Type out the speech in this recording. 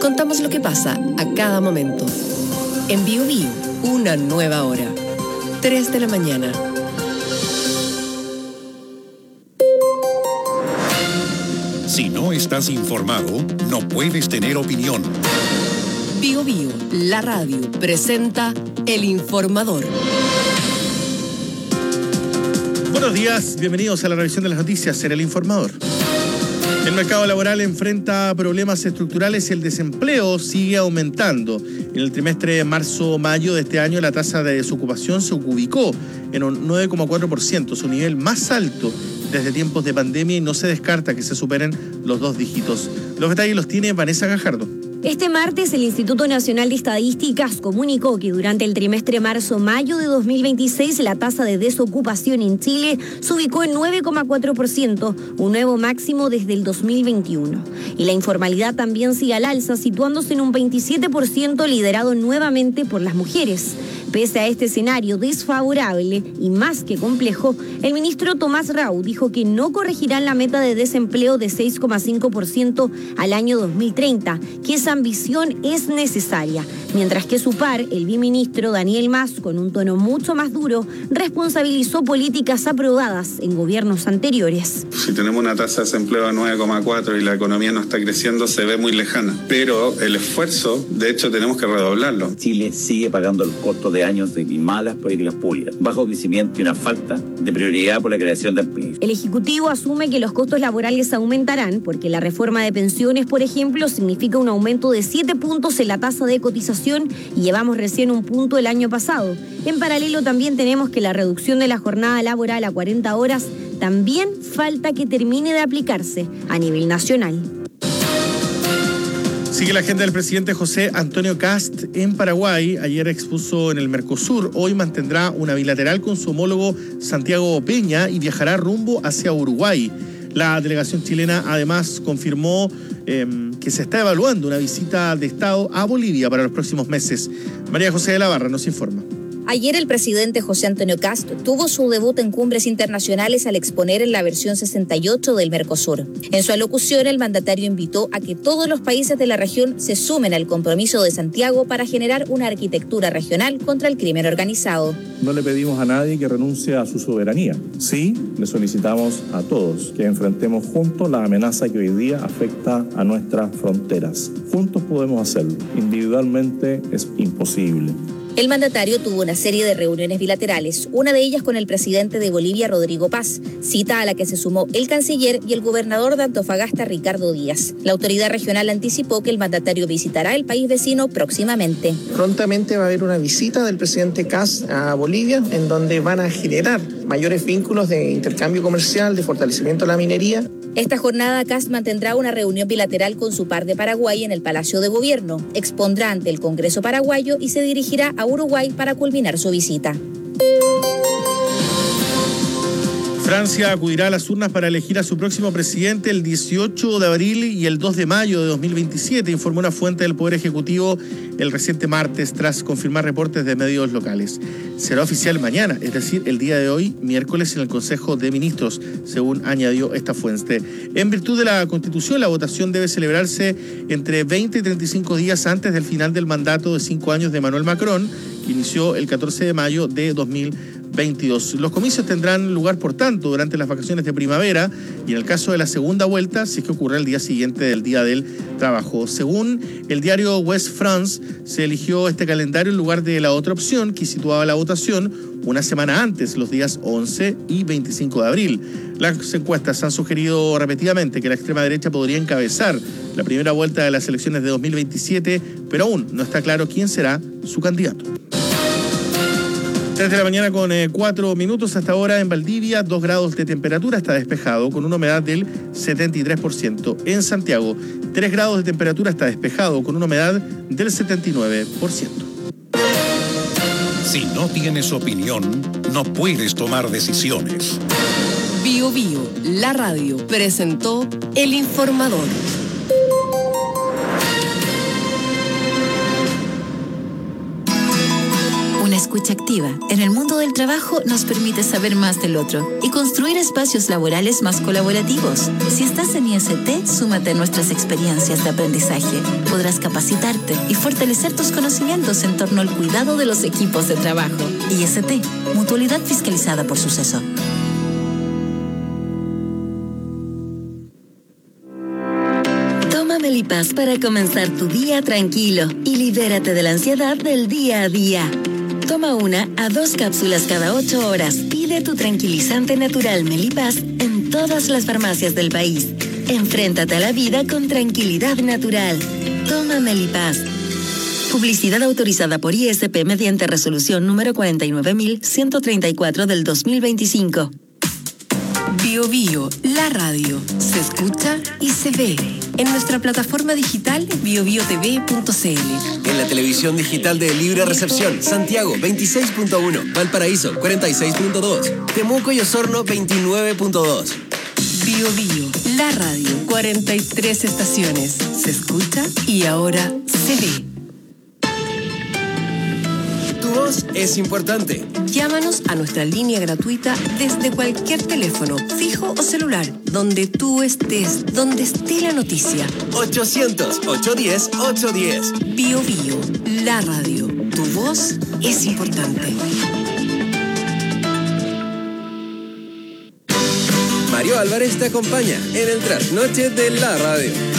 Contamos lo que pasa a cada momento. En Bio Bio, una nueva hora. 3 de la mañana. Si no estás informado, no puedes tener opinión. Bio Bio, la radio, presenta El Informador. Buenos días, bienvenidos a la revisión de las noticias en El Informador. El mercado laboral enfrenta problemas estructurales y el desempleo sigue aumentando. En el trimestre de marzo-mayo de este año, la tasa de desocupación se ubicó en un 9,4%, su nivel más alto desde tiempos de pandemia, y no se descarta que se superen los 2 dígitos. Los detalles los tiene Vanessa Gajardo. Este martes, el Instituto Nacional de Estadísticas comunicó que durante el trimestre marzo-mayo de 2026, la tasa de desocupación en Chile se ubicó en 9,4%, un nuevo máximo desde el 2021. Y la informalidad también sigue al alza, situándose en un 27%, liderado nuevamente por las mujeres. Pese a este escenario desfavorable y más que complejo, el ministro Tomás Rau dijo que no corregirán la meta de desempleo de 6,5% al año 2030, que esa ambición es necesaria, mientras que su par, el viceministro Daniel Mas, con un tono mucho más duro, responsabilizó políticas aprobadas en gobiernos anteriores. Si tenemos una tasa de desempleo de 9,4 y la economía no está creciendo, se ve muy lejana, pero el esfuerzo, de hecho, tenemos que redoblarlo. Chile sigue pagando el costo de años de malas políticas públicas, bajo crecimiento y una falta de prioridad por la creación de empleo. El Ejecutivo asume que los costos laborales aumentarán porque la reforma de pensiones, por ejemplo, significa un aumento de 7 puntos en la tasa de cotización y llevamos recién 1 punto el año pasado. En paralelo también tenemos que la reducción de la jornada laboral a 40 horas también falta que termine de aplicarse a nivel nacional. Sigue la agenda del presidente José Antonio Kast en Paraguay. Ayer expuso en el Mercosur. Hoy mantendrá una bilateral con su homólogo Santiago Peña y viajará rumbo hacia Uruguay. La delegación chilena además confirmó que se está evaluando una visita de Estado a Bolivia para los próximos meses. María José de la Barra nos informa. Ayer el presidente José Antonio Kast tuvo su debut en cumbres internacionales al exponer en la versión 68 del Mercosur. En su alocución, el mandatario invitó a que todos los países de la región se sumen al compromiso de Santiago para generar una arquitectura regional contra el crimen organizado. No le pedimos a nadie que renuncie a su soberanía. Sí, le solicitamos a todos que enfrentemos juntos la amenaza que hoy día afecta a nuestras fronteras. Juntos podemos hacerlo. Individualmente es imposible. El mandatario tuvo una serie de reuniones bilaterales, una de ellas con el presidente de Bolivia, Rodrigo Paz, cita a la que se sumó el canciller y el gobernador de Antofagasta, Ricardo Díaz. La autoridad regional anticipó que el mandatario visitará el país vecino próximamente. Prontamente va a haber una visita del presidente Kast a Bolivia, en donde van a generar mayores vínculos de intercambio comercial, de fortalecimiento de la minería. Esta jornada, Kast mantendrá una reunión bilateral con su par de Paraguay en el Palacio de Gobierno, expondrá ante el Congreso paraguayo y se dirigirá a Uruguay para culminar su visita. Francia acudirá a las urnas para elegir a su próximo presidente el 18 de abril y el 2 de mayo de 2027, informó una fuente del Poder Ejecutivo el reciente martes tras confirmar reportes de medios locales. Será oficial mañana, es decir, el día de hoy, miércoles, en el Consejo de Ministros, según añadió esta fuente. En virtud de la Constitución, la votación debe celebrarse entre 20 y 35 días antes del final del mandato de 5 años de Emmanuel Macron, que inició el 14 de mayo de 2022. Los comicios tendrán lugar, por tanto, durante las vacaciones de primavera y en el caso de la segunda vuelta, si es que ocurre el día siguiente del Día del Trabajo. Según el diario West France, se eligió este calendario en lugar de la otra opción que situaba la votación una semana antes, los días 11 y 25 de abril. Las encuestas han sugerido repetidamente que la extrema derecha podría encabezar la primera vuelta de las elecciones de 2027, pero aún no está claro quién será su candidato. 3 de la mañana con 4 minutos hasta ahora en Valdivia, 2 grados de temperatura, está despejado con una humedad del 73%. En Santiago, 3 grados de temperatura, está despejado con una humedad del 79%. Si no tienes opinión, no puedes tomar decisiones. Bio Bio, la radio, presentó El Informador. escucha activa en el mundo del trabajo nos permite saber más del otro y construir espacios laborales más colaborativos. Si estás en IST, súmate a nuestras experiencias de aprendizaje. Podrás capacitarte y fortalecer tus conocimientos en torno al cuidado de los equipos de trabajo. IST, Mutualidad fiscalizada por Suceso. Toma Melipaz para comenzar tu día tranquilo y libérate de la ansiedad del día a día. Toma 1 a 2 cápsulas cada 8 horas. Pide tu tranquilizante natural Melipaz en todas las farmacias del país. Enfréntate a la vida con tranquilidad natural. Toma Melipaz. Publicidad autorizada por ISP mediante resolución número 49.134 del 2025. Bio Bio, la radio, se escucha y se ve en nuestra plataforma digital biobiotv.cl. En la televisión digital de Libre Recepción, Santiago 26.1, Valparaíso 46.2, Temuco y Osorno 29.2. Bio Bio, la radio, 43 estaciones, se escucha y ahora se ve. Tu voz es importante. Llámanos a nuestra línea gratuita desde cualquier teléfono, fijo o celular, donde tú estés, donde esté la noticia. 800-810-810. Bio Bio, la radio. Tu voz es importante. Mario Álvarez te acompaña en el trasnoche de la radio.